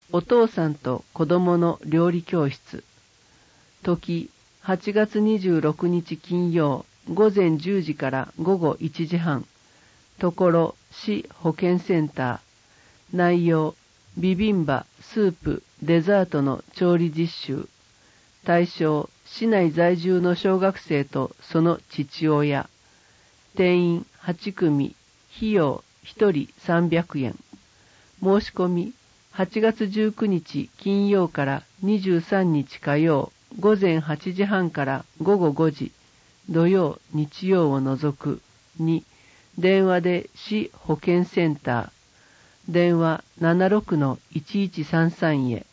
お父さんと子供の料理教室。時、8月26日金曜、午前10時から午後1時半。ところ、市保健センター。内容、ビビンバ、スープ、デザートの調理実習。対象、市内在住の小学生とその父親。定員8組、費用1人300円。申し込み、8月19日金曜から23日火曜、午前8時半から午後5時、土曜、日曜を除く。2、電話で市保健センター。電話76-1133へ。